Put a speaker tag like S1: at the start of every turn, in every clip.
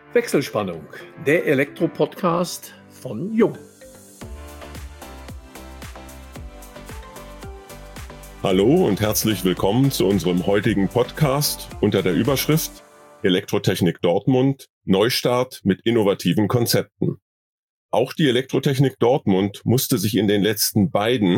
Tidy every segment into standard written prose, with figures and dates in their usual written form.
S1: Wechselspannung, der Elektro-Podcast von Jung.
S2: Hallo und herzlich willkommen zu unserem heutigen Podcast unter der Überschrift Elektrotechnik Dortmund – Neustart mit innovativen Konzepten. Auch die Elektrotechnik Dortmund musste sich in den letzten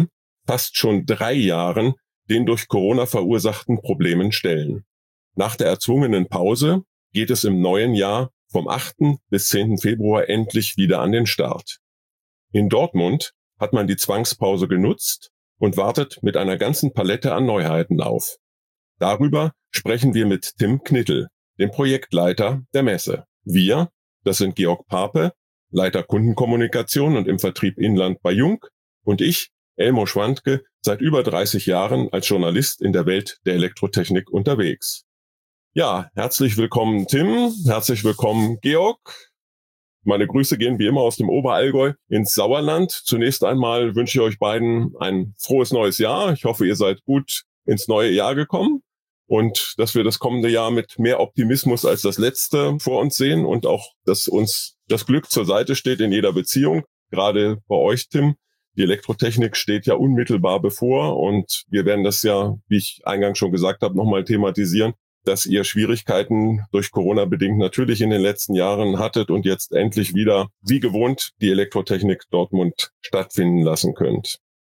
S2: fast schon 3 Jahren den durch Corona verursachten Problemen stellen. Nach der erzwungenen Pause geht es im neuen Jahr vom 8. bis 10. Februar endlich wieder an den Start. In Dortmund hat man die Zwangspause genutzt und wartet mit einer ganzen Palette an Neuheiten auf. Darüber sprechen wir mit Tim Knittel, dem Projektleiter der Messe. Wir, das sind Georg Pape, Leiter Kundenkommunikation und im Vertrieb Inland bei Jung, und ich, Elmo Schwandke, seit über 30 Jahren als Journalist in der Welt der Elektrotechnik unterwegs. Ja, herzlich willkommen Tim, herzlich willkommen Georg. Meine Grüße gehen wie immer aus dem Oberallgäu ins Sauerland. Zunächst einmal wünsche ich euch beiden ein frohes neues Jahr. Ich hoffe, ihr seid gut ins neue Jahr gekommen und dass wir das kommende Jahr mit mehr Optimismus als das letzte vor uns sehen und auch, dass uns das Glück zur Seite steht in jeder Beziehung. Gerade bei euch, Tim. Die Elektrotechnik steht ja unmittelbar bevor und wir werden das ja, wie ich eingangs schon gesagt habe, nochmal thematisieren, dass ihr Schwierigkeiten durch Corona bedingt natürlich in den letzten Jahren hattet und jetzt endlich wieder, wie gewohnt, die Elektrotechnik Dortmund stattfinden lassen könnt.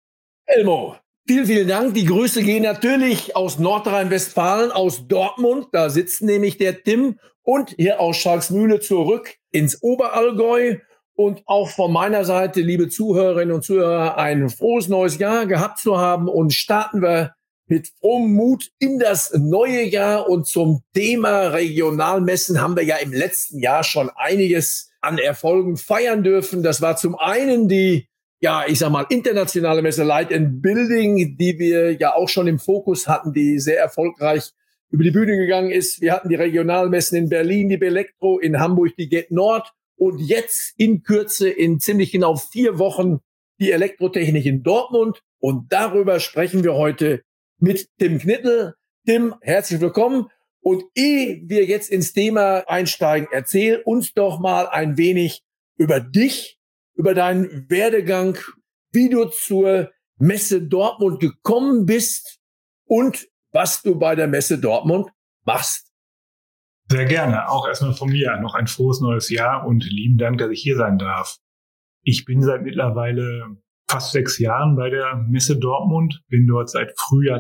S1: Elmo, vielen Dank. Die Grüße gehen natürlich aus Nordrhein-Westfalen, aus Dortmund. Da sitzt nämlich der Tim und hier aus Schalksmühle zurück ins Oberallgäu. Und auch von meiner Seite, liebe Zuhörerinnen und Zuhörer, ein frohes neues Jahr gehabt zu haben. Und starten wir mit frohem Mut in das neue Jahr. Und zum Thema Regionalmessen haben wir ja im letzten Jahr schon einiges an Erfolgen feiern dürfen. Das war zum einen die, internationale Messe Light and Building, die wir ja auch schon im Fokus hatten, die sehr erfolgreich über die Bühne gegangen ist. Wir hatten die Regionalmessen in Berlin, die Belektro, in Hamburg die Get Nord und jetzt in Kürze, in ziemlich genau 4 Wochen, die Elektrotechnik in Dortmund. Und darüber sprechen wir heute mit Tim Knittel. Tim, herzlich willkommen. Und ehe wir jetzt ins Thema einsteigen, erzähl uns doch mal ein wenig über dich, über deinen Werdegang, wie du zur Messe Dortmund gekommen bist und was du bei der Messe Dortmund machst.
S3: Sehr gerne. Auch erstmal von mir noch ein frohes neues Jahr und lieben Dank, dass ich hier sein darf. Ich bin seit mittlerweile fast 6 Jahren bei der Messe Dortmund, bin dort seit Frühjahr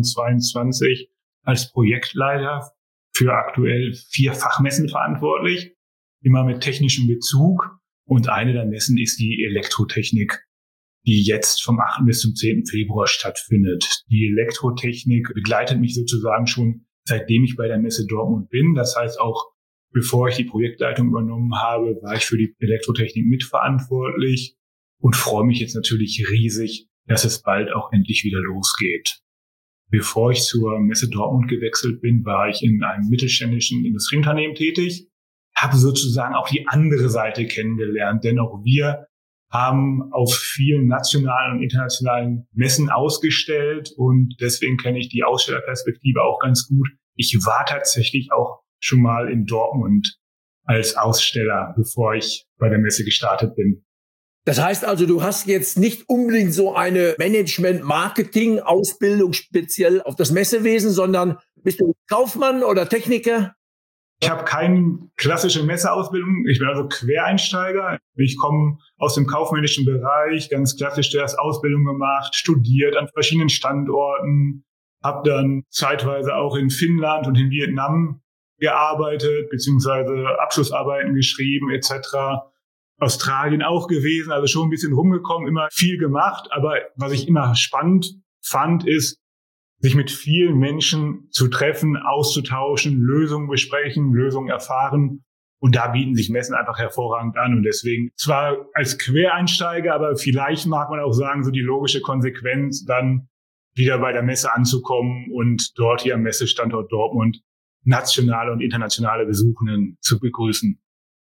S3: 2022 als Projektleiter für aktuell 4 Fachmessen verantwortlich, immer mit technischem Bezug. Und eine der Messen ist die Elektrotechnik, die jetzt vom 8. bis zum 10. Februar stattfindet. Die Elektrotechnik begleitet mich sozusagen schon, seitdem ich bei der Messe Dortmund bin. Das heißt auch, bevor ich die Projektleitung übernommen habe, war ich für die Elektrotechnik mitverantwortlich. Und freue mich jetzt natürlich riesig, dass es bald auch endlich wieder losgeht. Bevor ich zur Messe Dortmund gewechselt bin, war ich in einem mittelständischen Industrieunternehmen tätig, habe sozusagen auch die andere Seite kennengelernt, denn auch wir haben auf vielen nationalen und internationalen Messen ausgestellt und deswegen kenne ich die Ausstellerperspektive auch ganz gut. Ich war tatsächlich auch schon mal in Dortmund als Aussteller, bevor ich bei der Messe gestartet bin.
S1: Das heißt also, du hast jetzt nicht unbedingt so eine Management-Marketing-Ausbildung speziell auf das Messewesen, sondern bist du Kaufmann oder Techniker?
S3: Ich habe keine klassische Messeausbildung. Ich bin also Quereinsteiger. Ich komme aus dem kaufmännischen Bereich, ganz klassisch erst Ausbildung gemacht, studiert an verschiedenen Standorten, habe dann zeitweise auch in Finnland und in Vietnam gearbeitet, beziehungsweise Abschlussarbeiten geschrieben etc., Australien auch gewesen, also schon ein bisschen rumgekommen, immer viel gemacht. Aber was ich immer spannend fand, ist, sich mit vielen Menschen zu treffen, auszutauschen, Lösungen besprechen, Lösungen erfahren. Und da bieten sich Messen einfach hervorragend an. Und deswegen zwar als Quereinsteiger, aber vielleicht mag man auch sagen, so die logische Konsequenz, dann wieder bei der Messe anzukommen und dort hier am Messestandort Dortmund nationale und internationale Besuchenden zu begrüßen.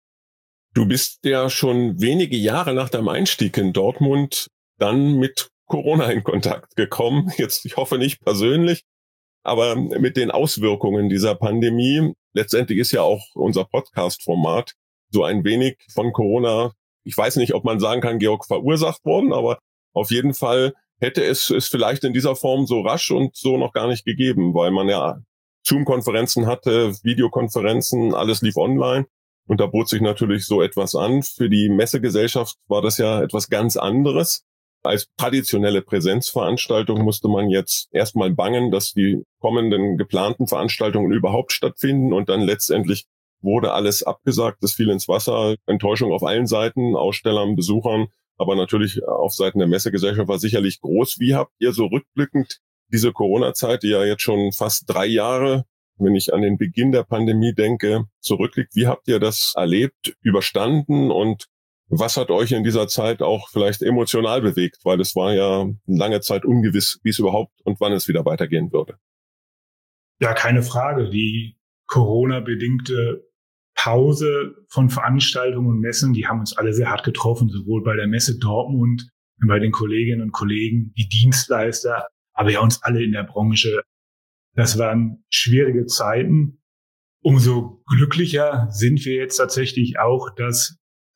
S2: Du bist ja schon wenige Jahre nach deinem Einstieg in Dortmund dann mit Corona in Kontakt gekommen. Jetzt, ich hoffe nicht persönlich, aber mit den Auswirkungen dieser Pandemie. letztendlich ist ja auch unser Podcast-Format so ein wenig von Corona, ich weiß nicht, ob man sagen kann, Georg, verursacht worden, aber auf jeden Fall hätte es vielleicht in dieser Form so rasch und so noch gar nicht gegeben, weil man ja Zoom-Konferenzen hatte, Videokonferenzen, alles lief online. Und da bot sich natürlich so etwas an. Für die Messegesellschaft war das ja etwas ganz anderes. Als traditionelle Präsenzveranstaltung musste man jetzt erstmal bangen, dass die kommenden geplanten Veranstaltungen überhaupt stattfinden. Und dann letztendlich wurde alles abgesagt. Das fiel ins Wasser. Enttäuschung auf allen Seiten, Ausstellern, Besuchern. Aber natürlich auf Seiten der Messegesellschaft war sicherlich groß. Wie habt ihr so rückblickend diese Corona-Zeit, die ja jetzt schon fast 3 Jahre, wenn ich an den Beginn der Pandemie denke, zurückliegt, wie habt ihr das erlebt, überstanden und was hat euch in dieser Zeit auch vielleicht emotional bewegt? Weil es war ja lange Zeit ungewiss, wie es überhaupt und wann es wieder weitergehen würde.
S3: Ja, keine Frage. Die Corona-bedingte Pause von Veranstaltungen und Messen, die haben uns alle sehr hart getroffen, sowohl bei der Messe Dortmund, bei den Kolleginnen und Kollegen, die Dienstleister, aber ja uns alle in der Branche. Das waren schwierige Zeiten. Umso glücklicher sind wir jetzt tatsächlich auch, dass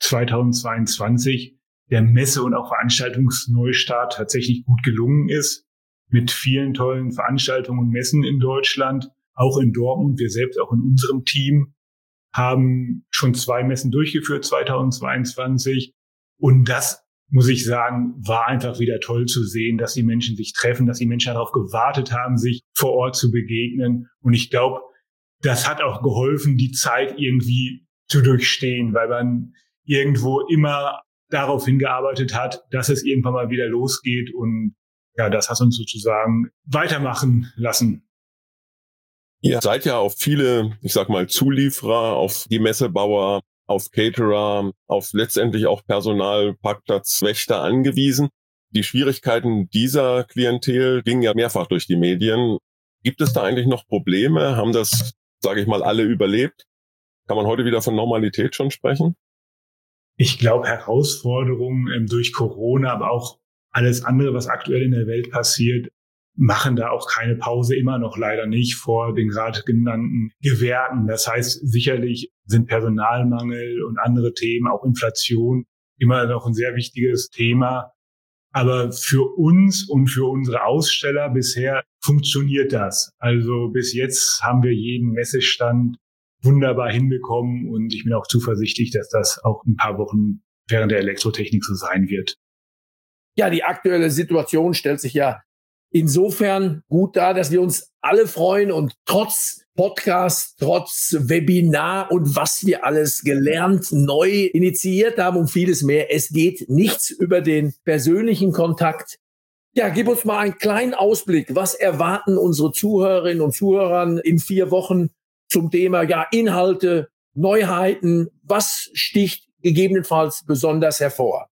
S3: 2022 der Messe- und auch Veranstaltungsneustart tatsächlich gut gelungen ist. Mit vielen tollen Veranstaltungen und Messen in Deutschland, auch in Dortmund. Wir selbst auch in unserem Team haben schon 2 Messen durchgeführt 2022. Und das, muss ich sagen, war einfach wieder toll zu sehen, dass die Menschen sich treffen, dass die Menschen darauf gewartet haben, sich vor Ort zu begegnen. Und ich glaube, das hat auch geholfen, die Zeit irgendwie zu durchstehen, weil man irgendwo immer darauf hingearbeitet hat, dass es irgendwann mal wieder losgeht. Und ja, das hat uns sozusagen weitermachen lassen.
S2: Ihr seid ja auf viele, ich sag mal, Zulieferer, auf die Messebauer, auf Caterer, auf letztendlich auch Personal, Parkplatzwächter angewiesen. Die Schwierigkeiten dieser Klientel gingen ja mehrfach durch die Medien. Gibt es da eigentlich noch Probleme? Haben das, sage ich mal, alle überlebt? Kann man heute wieder von Normalität schon sprechen?
S3: Ich glaube, Herausforderungen durch Corona, aber auch alles andere, was aktuell in der Welt passiert, machen da auch keine Pause, immer noch leider nicht vor den gerade genannten Gewerken. Das heißt, sicherlich sind Personalmangel und andere Themen, auch Inflation, immer noch ein sehr wichtiges Thema. Aber für uns und für unsere Aussteller bisher funktioniert das. Also bis jetzt haben wir jeden Messestand wunderbar hinbekommen und ich bin auch zuversichtlich, dass das auch ein paar Wochen während der Elektrotechnik so sein wird.
S1: Ja, die aktuelle Situation stellt sich ja insofern gut dar, dass wir uns alle freuen und trotz Podcast, trotz Webinar und was wir alles gelernt, neu initiiert haben und vieles mehr. Es geht nichts über den persönlichen Kontakt. Ja, gib uns mal einen kleinen Ausblick. Was erwarten unsere Zuhörerinnen und Zuhörer in 4 Wochen zum Thema Inhalte, Neuheiten? Was sticht gegebenenfalls besonders hervor?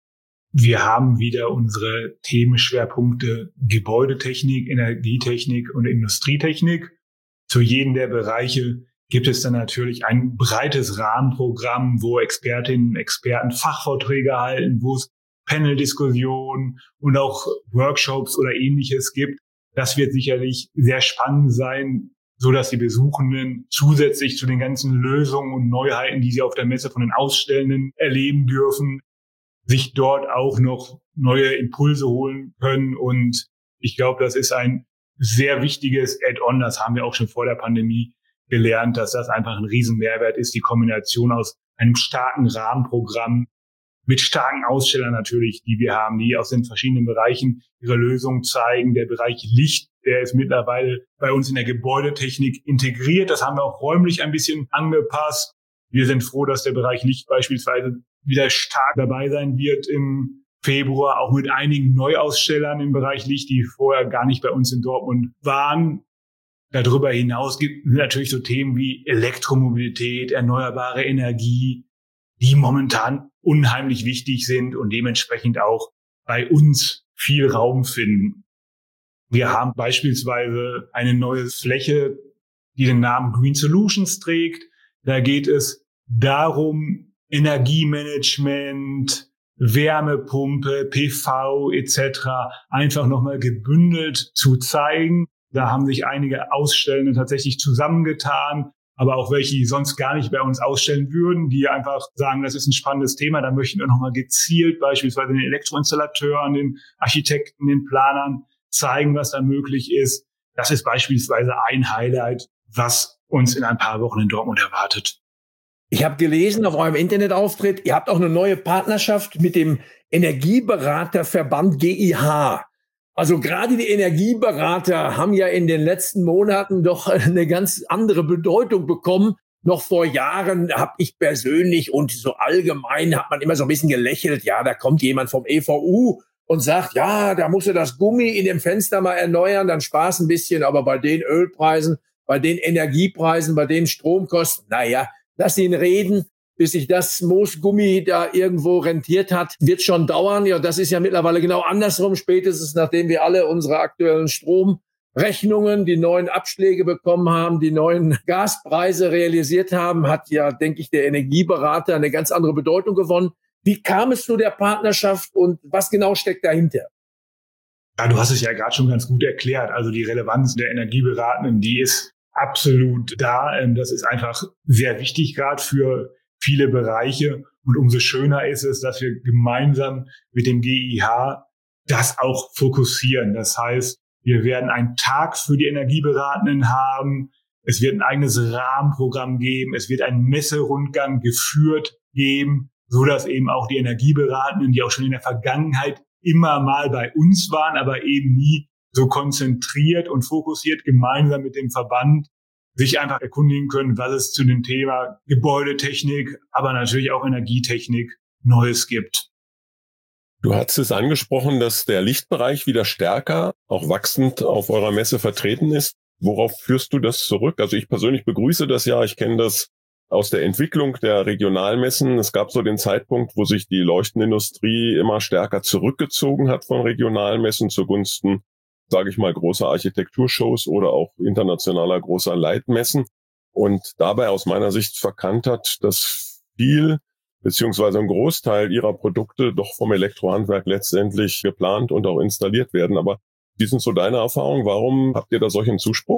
S3: Wir haben wieder unsere Themenschwerpunkte Gebäudetechnik, Energietechnik und Industrietechnik. Zu jedem der Bereiche gibt es dann natürlich ein breites Rahmenprogramm, wo Expertinnen und Experten Fachvorträge halten, wo es Paneldiskussionen und auch Workshops oder Ähnliches gibt. Das wird sicherlich sehr spannend sein, so dass die Besuchenden zusätzlich zu den ganzen Lösungen und Neuheiten, die sie auf der Messe von den Ausstellenden erleben dürfen, sich dort auch noch neue Impulse holen können. Und ich glaube, das ist ein sehr wichtiges Add-on. Das haben wir auch schon vor der Pandemie gelernt, dass das einfach ein Riesenmehrwert ist. Die Kombination aus einem starken Rahmenprogramm mit starken Ausstellern natürlich, die wir haben, die aus den verschiedenen Bereichen ihre Lösungen zeigen. Der Bereich Licht, der ist mittlerweile bei uns in der Gebäudetechnik integriert. Das haben wir auch räumlich ein bisschen angepasst. Wir sind froh, dass der Bereich Licht beispielsweise wieder stark dabei sein wird im Februar, auch mit einigen Neuausstellern im Bereich Licht, die vorher gar nicht bei uns in Dortmund waren. Darüber hinaus gibt es natürlich so Themen wie Elektromobilität, erneuerbare Energie, die momentan unheimlich wichtig sind und dementsprechend auch bei uns viel Raum finden. Wir haben beispielsweise eine neue Fläche, die den Namen Green Solutions trägt. Da geht es darum, Energiemanagement, Wärmepumpe, PV etc. einfach nochmal gebündelt zu zeigen. Da haben sich einige Ausstellende tatsächlich zusammengetan, aber auch welche, die sonst gar nicht bei uns ausstellen würden, die einfach sagen, das ist ein spannendes Thema, da möchten wir nochmal gezielt beispielsweise den Elektroinstallateuren, den Architekten, den Planern zeigen, was da möglich ist. Das ist beispielsweise ein Highlight, was uns in ein paar Wochen in Dortmund erwartet.
S1: Ich habe gelesen auf eurem Internetauftritt, ihr habt auch eine neue Partnerschaft mit dem Energieberaterverband GIH. Also gerade die Energieberater haben ja in den letzten Monaten doch eine ganz andere Bedeutung bekommen. Noch vor Jahren habe ich persönlich und so allgemein hat man immer so ein bisschen gelächelt. Ja, da kommt jemand vom EVU und sagt, ja, da musst du das Gummi in dem Fenster mal erneuern, dann sparst ein bisschen. Aber bei den Ölpreisen, bei den Energiepreisen, bei den Stromkosten, naja, lass ihn reden. Bis sich das Moosgummi da irgendwo rentiert hat, wird schon dauern. Ja, das ist ja mittlerweile genau andersrum. Spätestens nachdem wir alle unsere aktuellen Stromrechnungen, die neuen Abschläge bekommen haben, die neuen Gaspreise realisiert haben, hat ja, denke ich, der Energieberater eine ganz andere Bedeutung gewonnen. Wie kam es zu der Partnerschaft und was genau steckt dahinter?
S3: Ja, du hast es ja gerade schon ganz gut erklärt. Also die Relevanz der Energieberatenden, die ist absolut da. Das ist einfach sehr wichtig, gerade für viele Bereiche. Und umso schöner ist es, dass wir gemeinsam mit dem GIH das auch fokussieren. Das heißt, wir werden einen Tag für die Energieberatenden haben. Es wird ein eigenes Rahmenprogramm geben. Es wird einen Messerundgang geführt geben, so dass eben auch die Energieberatenden, die auch schon in der Vergangenheit immer mal bei uns waren, aber eben nie so konzentriert und fokussiert gemeinsam mit dem Verband sich einfach erkundigen können, was es zu dem Thema Gebäudetechnik, aber natürlich auch Energietechnik Neues gibt.
S2: Du hast es angesprochen, dass der Lichtbereich wieder stärker, auch wachsend auf eurer Messe vertreten ist. Worauf führst du das zurück? Also ich persönlich begrüße das ja. Ich kenne das aus der Entwicklung der Regionalmessen. Es gab so den Zeitpunkt, wo sich die Leuchtenindustrie immer stärker zurückgezogen hat von Regionalmessen zugunsten, sage ich mal, großer Architekturshows oder auch internationaler großer Leitmessen und dabei aus meiner Sicht verkannt hat, dass viel beziehungsweise ein Großteil ihrer Produkte doch vom Elektrohandwerk letztendlich geplant und auch installiert werden. Aber wie sind so deine Erfahrungen? Warum habt ihr da solchen Zuspruch?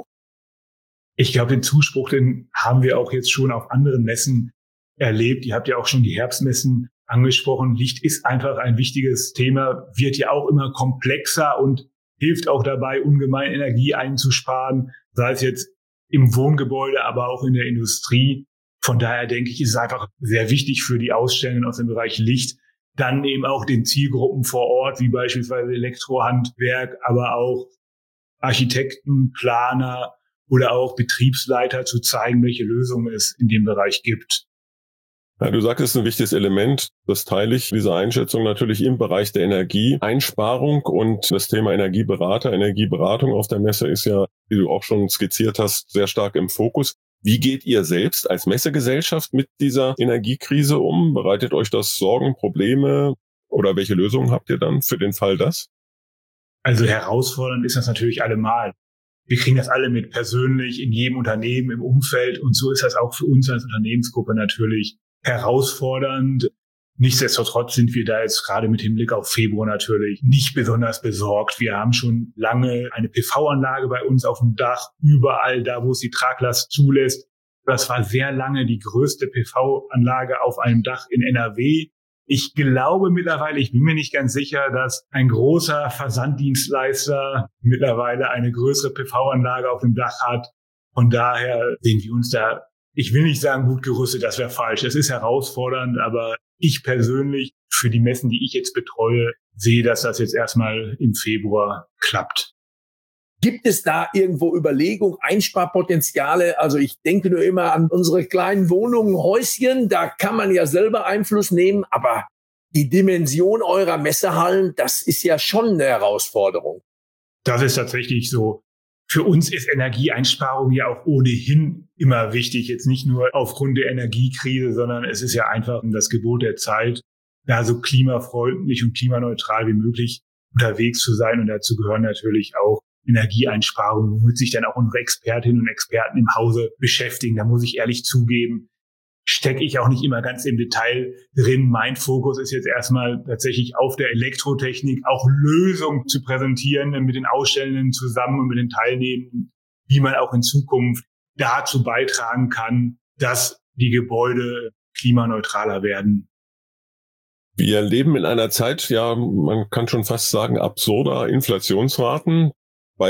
S3: Ich glaube, den Zuspruch, den haben wir auch jetzt schon auf anderen Messen erlebt. Ihr habt ja auch schon die Herbstmessen angesprochen. Licht ist einfach ein wichtiges Thema, wird ja auch immer komplexer und hilft auch dabei, ungemein Energie einzusparen, sei es jetzt im Wohngebäude, aber auch in der Industrie. Von daher denke ich, ist es einfach sehr wichtig für die Ausstellenden aus dem Bereich Licht, dann eben auch den Zielgruppen vor Ort, wie beispielsweise Elektrohandwerk, aber auch Architekten, Planer oder auch Betriebsleiter zu zeigen, welche Lösungen es in dem Bereich gibt.
S2: Ja, du sagst, es ist ein wichtiges Element. Das teile ich, diese Einschätzung natürlich im Bereich der Energieeinsparung und das Thema Energieberatung auf der Messe ist ja, wie du auch schon skizziert hast, sehr stark im Fokus. Wie geht ihr selbst als Messegesellschaft mit dieser Energiekrise um? Bereitet euch das Sorgen, Probleme oder welche Lösungen habt ihr dann für den Fall das?
S3: Also herausfordernd ist das natürlich allemal. Wir kriegen das alle mit persönlich in jedem Unternehmen, im Umfeld und so ist das auch für uns als Unternehmensgruppe natürlich herausfordernd. Nichtsdestotrotz sind wir da jetzt gerade mit Hinblick auf Februar natürlich nicht besonders besorgt. Wir haben schon lange eine PV-Anlage bei uns auf dem Dach, überall da, wo es die Traglast zulässt. Das war sehr lange die größte PV-Anlage auf einem Dach in NRW. Ich glaube mittlerweile, ich bin mir nicht ganz sicher, dass ein großer Versanddienstleister mittlerweile eine größere PV-Anlage auf dem Dach hat. Von daher sehen wir uns da, ich will nicht sagen gut gerüstet, das wäre falsch. Es ist herausfordernd, aber ich persönlich, für die Messen, die ich jetzt betreue, sehe, dass das jetzt erstmal im Februar klappt.
S1: Gibt es da irgendwo Überlegungen, Einsparpotenziale? Also ich denke nur immer an unsere kleinen Wohnungen, Häuschen, da kann man ja selber Einfluss nehmen, aber die Dimension eurer Messehallen, das ist ja schon eine Herausforderung.
S3: Das ist tatsächlich so. Für uns ist Energieeinsparung ja auch ohnehin immer wichtig, jetzt nicht nur aufgrund der Energiekrise, sondern es ist ja einfach das Gebot der Zeit, da so klimafreundlich und klimaneutral wie möglich unterwegs zu sein. Und dazu gehören natürlich auch Energieeinsparungen, womit sich dann auch unsere Expertinnen und Experten im Hause beschäftigen. Da muss ich ehrlich zugeben, stecke ich auch nicht immer ganz im Detail drin. Mein Fokus ist jetzt erstmal tatsächlich auf der Elektrotechnik, auch Lösungen zu präsentieren mit den Ausstellenden zusammen und mit den Teilnehmenden, wie man auch in Zukunft dazu beitragen kann, dass die Gebäude klimaneutraler werden.
S2: Wir leben in einer Zeit, ja, man kann schon fast sagen, absurder Inflationsraten. Bei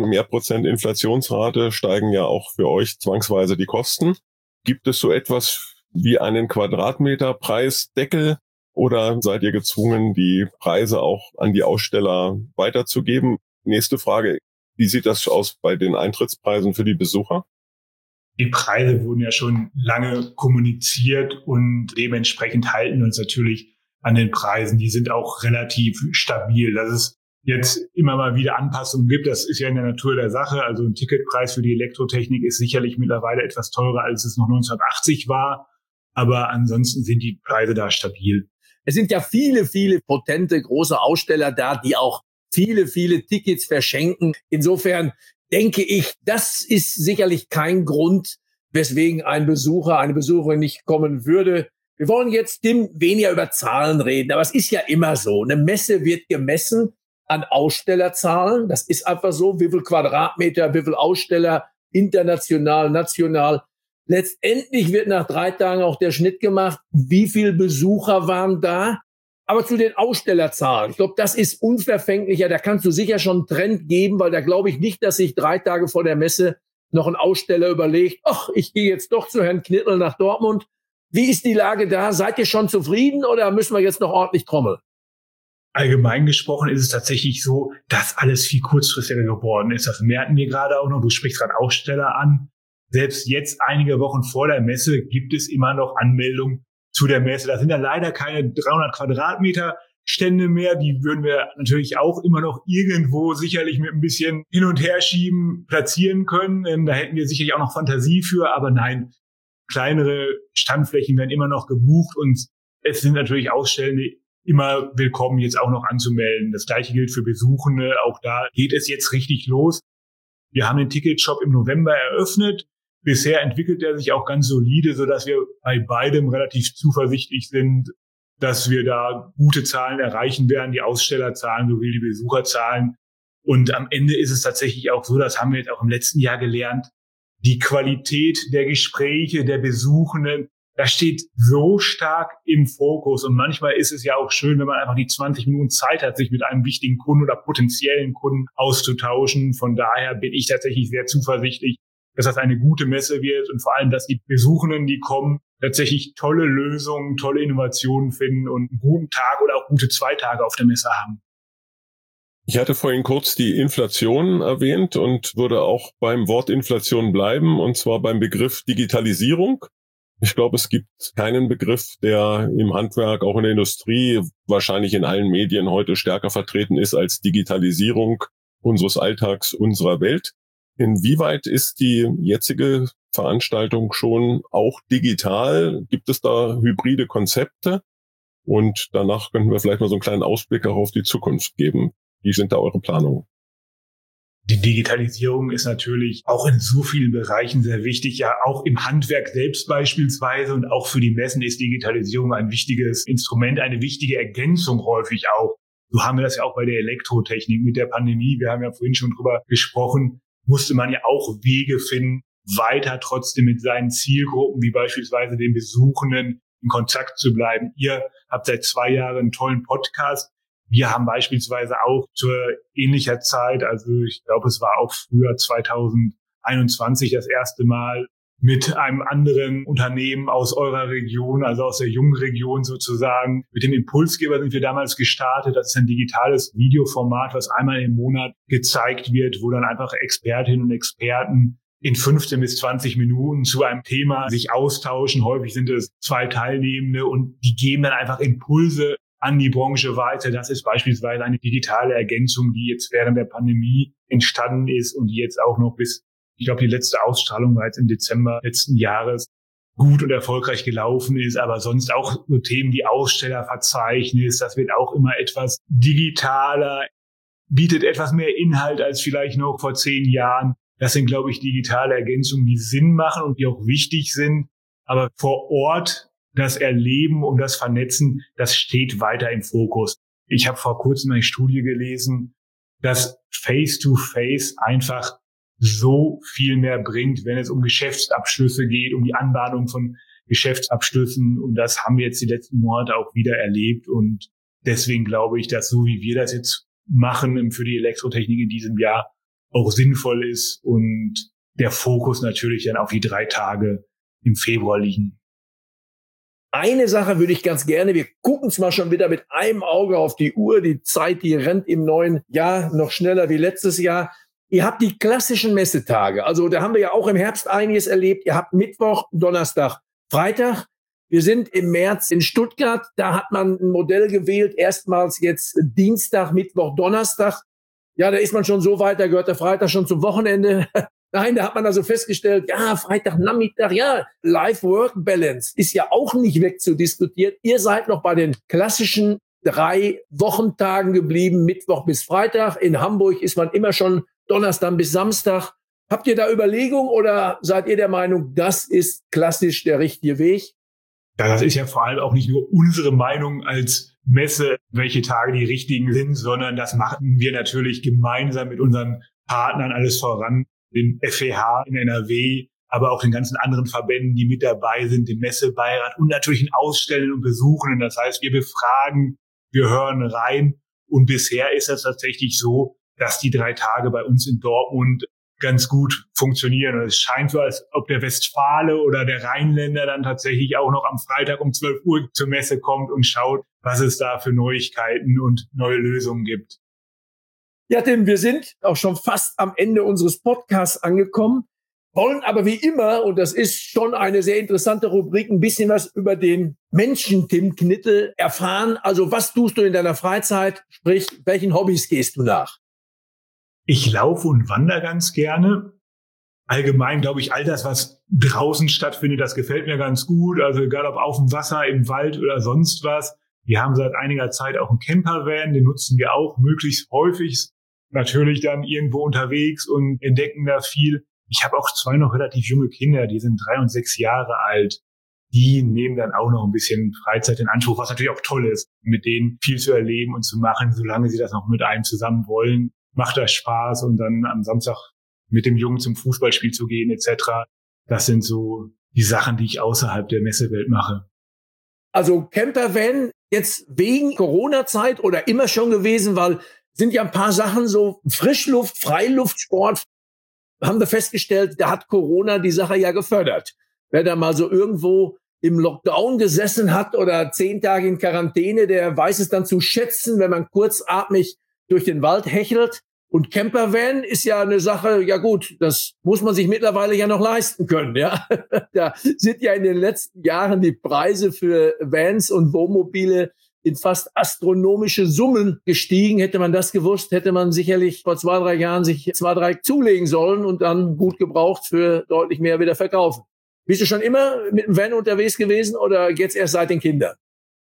S2: 10% Inflationsrate steigen ja auch für euch zwangsweise die Kosten. Gibt es so etwas wie einen Quadratmeterpreisdeckel oder seid ihr gezwungen, die Preise auch an die Aussteller weiterzugeben? Nächste Frage, wie sieht das aus bei den Eintrittspreisen für die Besucher?
S3: Die Preise wurden ja schon lange kommuniziert und dementsprechend halten wir uns natürlich an den Preisen. Die sind auch relativ stabil. Dass es jetzt immer mal wieder Anpassungen gibt, das ist ja in der Natur der Sache. Also ein Ticketpreis für die Elektrotechnik ist sicherlich mittlerweile etwas teurer, als es noch 1980 war. Aber ansonsten sind die Preise da stabil.
S1: Es sind ja viele, viele potente große Aussteller da, die auch viele, viele Tickets verschenken. Insofern denke ich, das ist sicherlich kein Grund, weswegen ein Besucher, eine Besucherin nicht kommen würde. Wir wollen jetzt, Tim, weniger über Zahlen reden, aber es ist ja immer so. Eine Messe wird gemessen an Ausstellerzahlen. Das ist einfach so. Wie viel Quadratmeter, wie viel Aussteller, international, national. Letztendlich wird nach 3 Tagen auch der Schnitt gemacht. Wie viele Besucher waren da? Aber zu den Ausstellerzahlen, ich glaube, das ist unverfänglicher. Da kannst du sicher schon einen Trend geben, weil da glaube ich nicht, dass sich 3 Tage vor der Messe noch ein Aussteller überlegt, ach, ich gehe jetzt doch zu Herrn Knittel nach Dortmund. Wie ist die Lage da? Seid ihr schon zufrieden oder müssen wir jetzt noch ordentlich trommeln?
S3: Allgemein gesprochen ist es tatsächlich so, dass alles viel kurzfristiger geworden ist. Das merken wir gerade auch noch. Du sprichst gerade Aussteller an. Selbst jetzt, einige Wochen vor der Messe, gibt es immer noch Anmeldungen zu der Messe. Da sind ja leider keine 300 Quadratmeter Stände mehr. Die würden wir natürlich auch immer noch irgendwo sicherlich mit ein bisschen hin und her schieben, platzieren können. Da hätten wir sicherlich auch noch Fantasie für. Aber nein, kleinere Standflächen werden immer noch gebucht. Und es sind natürlich Ausstellende immer willkommen, jetzt auch noch anzumelden. Das Gleiche gilt für Besuchende. Auch da geht es jetzt richtig los. Wir haben den Ticketshop im November eröffnet. Bisher entwickelt er sich auch ganz solide, sodass wir bei beidem relativ zuversichtlich sind, dass wir da gute Zahlen erreichen werden, die Ausstellerzahlen sowie die Besucherzahlen. Und am Ende ist es tatsächlich auch so, das haben wir jetzt auch im letzten Jahr gelernt, die Qualität der Gespräche, der Besuchenden, das steht so stark im Fokus. Und manchmal ist es ja auch schön, wenn man einfach die 20 Minuten Zeit hat, sich mit einem wichtigen Kunden oder potenziellen Kunden auszutauschen. Von daher bin ich tatsächlich sehr zuversichtlich, dass das eine gute Messe wird und vor allem, dass die Besuchenden, die kommen, tatsächlich tolle Lösungen, tolle Innovationen finden und einen guten Tag oder auch gute 2 Tage auf der Messe haben.
S2: Ich hatte vorhin kurz die Inflation erwähnt und würde auch beim Wort Inflation bleiben, und zwar beim Begriff Digitalisierung. Ich glaube, es gibt keinen Begriff, der im Handwerk, auch in der Industrie, wahrscheinlich in allen Medien heute stärker vertreten ist als Digitalisierung unseres Alltags, unserer Welt. Inwieweit ist die jetzige Veranstaltung schon auch digital? Gibt es da hybride Konzepte? Und danach könnten wir vielleicht mal so einen kleinen Ausblick auch auf die Zukunft geben. Wie sind da eure Planungen?
S3: Die Digitalisierung ist natürlich auch in so vielen Bereichen sehr wichtig. Ja, auch im Handwerk selbst beispielsweise und auch für die Messen ist Digitalisierung ein wichtiges Instrument, eine wichtige Ergänzung häufig auch. So haben wir das ja auch bei der Elektrotechnik mit der Pandemie. Wir haben ja vorhin schon drüber gesprochen. Musste man ja auch Wege finden, weiter trotzdem mit seinen Zielgruppen, wie beispielsweise den Besuchenden, in Kontakt zu bleiben. Ihr habt seit 2 Jahren einen tollen Podcast. Wir haben beispielsweise auch zur ähnlicher Zeit, also ich glaube, es war auch früher 2021 das erste Mal, mit einem anderen Unternehmen aus eurer Region, also aus der jungen Region sozusagen. Mit dem Impulsgeber sind wir damals gestartet. Das ist ein digitales Videoformat, was einmal im Monat gezeigt wird, wo dann einfach Expertinnen und Experten in 15 bis 20 Minuten zu einem Thema sich austauschen. Häufig sind es 2 Teilnehmende und die geben dann einfach Impulse an die Branche weiter. Das ist beispielsweise eine digitale Ergänzung, die jetzt während der Pandemie entstanden ist und die jetzt auch noch bis, ich glaube, die letzte Ausstrahlung war jetzt im Dezember letzten Jahres, gut und erfolgreich gelaufen ist. Aber sonst auch so Themen wie Ausstellerverzeichnis, das wird auch immer etwas digitaler, bietet etwas mehr Inhalt als vielleicht noch vor 10 Jahren. Das sind, glaube ich, digitale Ergänzungen, die Sinn machen und die auch wichtig sind. Aber vor Ort das Erleben und das Vernetzen, das steht weiter im Fokus. Ich habe vor kurzem eine Studie gelesen, dass Face-to-Face einfach so viel mehr bringt, wenn es um Geschäftsabschlüsse geht, um die Anbahnung von Geschäftsabschlüssen. Und das haben wir jetzt die letzten Monate auch wieder erlebt. Und deswegen glaube ich, dass so wie wir das jetzt machen für die Elektrotechnik in diesem Jahr auch sinnvoll ist und der Fokus natürlich dann auf die 3 Tage im Februar liegen.
S1: Eine Sache würde ich ganz gerne, wir gucken zwar schon wieder mit einem Auge auf die Uhr, die Zeit, die rennt im neuen Jahr noch schneller wie letztes Jahr. Ihr habt die klassischen Messetage, also da haben wir ja auch im Herbst einiges erlebt. Ihr habt Mittwoch, Donnerstag, Freitag. Wir sind im März in Stuttgart, da hat man ein Modell gewählt, erstmals jetzt Dienstag, Mittwoch, Donnerstag. Ja, da ist man schon so weit, da gehört der Freitag schon zum Wochenende. Nein, da hat man also festgestellt, ja, Freitagnachmittag, ja, Life-Work-Balance ist ja auch nicht wegzudiskutieren. Ihr seid noch bei den klassischen 3 Wochentagen geblieben, Mittwoch bis Freitag. In Hamburg ist man immer schon Donnerstag bis Samstag. Habt ihr da Überlegungen oder seid ihr der Meinung, das ist klassisch der richtige Weg?
S3: Ja, das ist ja vor allem auch nicht nur unsere Meinung als Messe, welche Tage die richtigen sind, sondern das machen wir natürlich gemeinsam mit unseren Partnern alles voran. Den FEH in NRW, aber auch den ganzen anderen Verbänden, die mit dabei sind, den Messebeirat und natürlich den Ausstellenden und Besuchenden. Das heißt, wir befragen, wir hören rein und bisher ist es tatsächlich so, dass die 3 Tage bei uns in Dortmund ganz gut funktionieren. Und es scheint so, als ob der Westfale oder der Rheinländer dann tatsächlich auch noch am Freitag um 12 Uhr zur Messe kommt und schaut, was es da für Neuigkeiten und neue Lösungen gibt.
S1: Ja, Tim, wir sind auch schon fast am Ende unseres Podcasts angekommen, wollen aber wie immer, und das ist schon eine sehr interessante Rubrik, ein bisschen was über den Menschen Tim Knittel erfahren. Also was tust du in deiner Freizeit? Sprich, welchen Hobbys gehst du nach?
S3: Ich laufe und wandere ganz gerne. Allgemein glaube ich, all das, was draußen stattfindet, das gefällt mir ganz gut. Also egal ob auf dem Wasser, im Wald oder sonst was. Wir haben seit einiger Zeit auch einen Campervan, den nutzen wir auch möglichst häufig. Natürlich dann irgendwo unterwegs und entdecken da viel. Ich habe auch 2 noch relativ junge Kinder, die sind 3 und 6 Jahre alt. Die nehmen dann auch noch ein bisschen Freizeit in Anspruch, was natürlich auch toll ist, mit denen viel zu erleben und zu machen, solange sie das noch mit einem zusammen wollen. Macht das Spaß und dann am Samstag mit dem Jungen zum Fußballspiel zu gehen etc. Das sind so die Sachen, die ich außerhalb der Messewelt mache.
S1: Also Campervan jetzt wegen Corona-Zeit oder immer schon gewesen, weil sind ja ein paar Sachen so Frischluft, Freiluftsport, haben wir festgestellt, da hat Corona die Sache ja gefördert. Wer da mal so irgendwo im Lockdown gesessen hat oder 10 Tage in Quarantäne, der weiß es dann zu schätzen, wenn man kurzatmig durch den Wald hechelt. Und Campervan ist ja eine Sache, ja gut, das muss man sich mittlerweile ja noch leisten können, ja. Da sind ja in den letzten Jahren die Preise für Vans und Wohnmobile in fast astronomische Summen gestiegen. Hätte man das gewusst, hätte man sicherlich vor 2, 3 Jahren sich 2, 3 zulegen sollen und dann gut gebraucht für deutlich mehr wieder verkaufen. Bist du schon immer mit dem Van unterwegs gewesen oder jetzt erst seit den Kindern?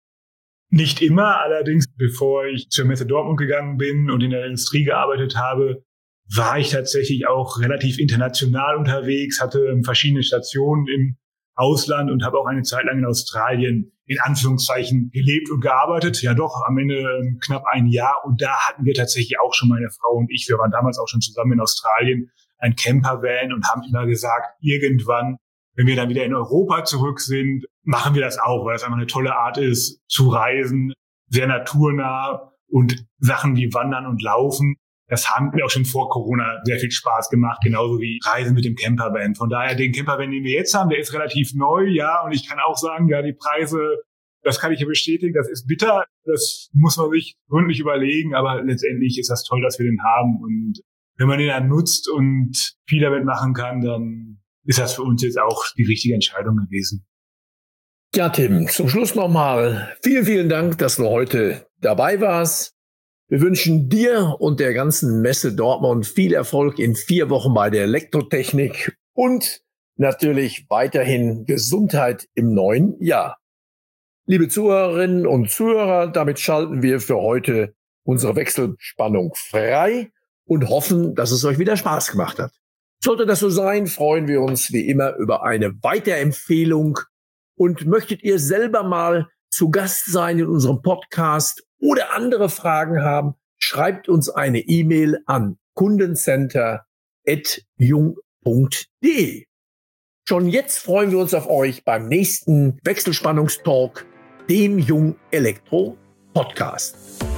S3: Nicht immer, allerdings bevor ich zur Messe Dortmund gegangen bin und in der Industrie gearbeitet habe, war ich tatsächlich auch relativ international unterwegs, hatte verschiedene Stationen im Ausland und habe auch eine Zeit lang in Australien in Anführungszeichen gelebt und gearbeitet. Ja doch, am Ende knapp ein Jahr. Und da hatten wir tatsächlich auch schon, meine Frau und ich, wir waren damals auch schon zusammen in Australien, ein Campervan und haben immer gesagt, irgendwann, wenn wir dann wieder in Europa zurück sind, machen wir das auch, weil es einfach eine tolle Art ist, zu reisen, sehr naturnah und Sachen wie Wandern und Laufen. Das haben wir auch schon vor Corona sehr viel Spaß gemacht, genauso wie Reisen mit dem Campervan. Von daher, den Campervan, den wir jetzt haben, der ist relativ neu, ja, und ich kann auch sagen, ja, die Preise, das kann ich ja bestätigen, das ist bitter, das muss man sich gründlich überlegen, aber letztendlich ist das toll, dass wir den haben und wenn man den dann nutzt und viel damit machen kann, dann ist das für uns jetzt auch die richtige Entscheidung gewesen.
S1: Ja, Tim, zum Schluss nochmal vielen, vielen Dank, dass du heute dabei warst. Wir wünschen dir und der ganzen Messe Dortmund viel Erfolg in 4 Wochen bei der Elektrotechnik und natürlich weiterhin Gesundheit im neuen Jahr. Liebe Zuhörerinnen und Zuhörer, damit schalten wir für heute unsere Wechselspannung frei und hoffen, dass es euch wieder Spaß gemacht hat. Sollte das so sein, freuen wir uns wie immer über eine Weiterempfehlung. Und möchtet ihr selber mal zu Gast sein in unserem Podcast oder andere Fragen haben, schreibt uns eine E-Mail an kundencenter@ podcast@jung.de. Schon jetzt freuen wir uns auf euch beim nächsten Wechselspannungstalk, dem Jung Elektro Podcast.